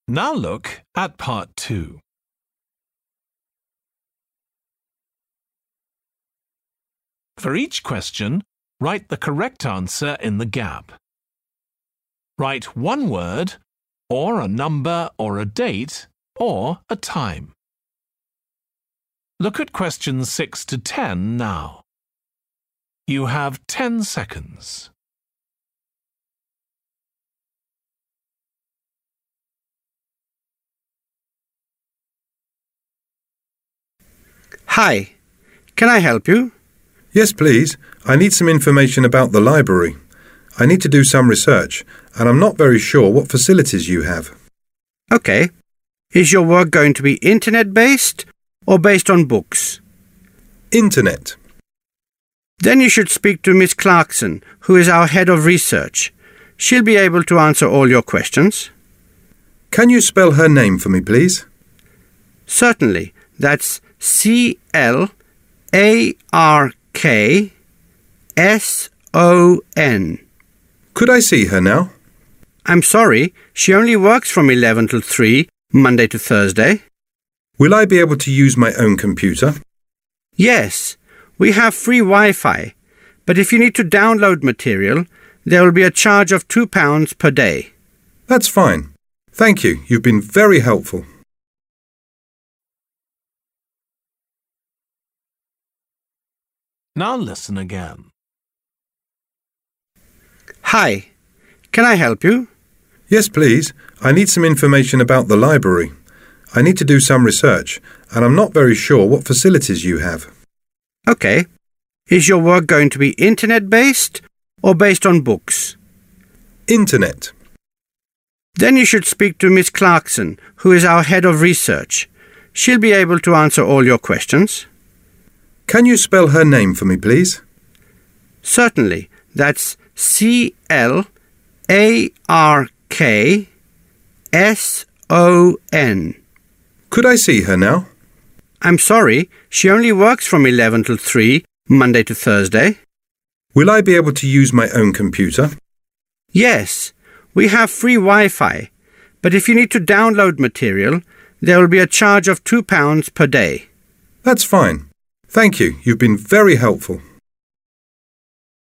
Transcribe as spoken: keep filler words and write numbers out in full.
Now look at part two. For each question, write the correct answer in the gap. Write one word, or a number or a date, or a time. Look at questions six to ten now. You have ten seconds. Hi, can I help you? Yes, please. I need some information about the library. I need to do some research, and I'm not very sure what facilities you have. OK. Is your work going to be internet-based or based on books? Internet. Then you should speak to Miss Clarkson, who is our head of research. She'll be able to answer all your questions. Can you spell her name for me, please? Certainly. That's C L A R K S O N. Could I see her now? I'm sorry, she only works from eleven till three, Monday to Thursday. Will I be able to use my own computer? Yes, we have free Wi-Fi, but if you need to download material, there will be a charge of two pounds per day. That's fine. Thank you. You've been very helpful. Now listen again. Hi, can I help you? Yes, please. I need some information about the library. I need to do some research, and I'm not very sure what facilities you have. OK. Is your work going to be internet-based or based on books? Internet. Then you should speak to Miss Clarkson, who is our head of research. She'll be able to answer all your questions. Can you spell her name for me, please? Certainly. That's C L A R K S O N. Could I see her now? I'm sorry, she only works from eleven till three, Monday to Thursday. Will I be able to use my own computer? Yes, we have free Wi-Fi, but if you need to download material, there will be a charge of two pounds per day. That's fine. Thank you. You've been very helpful.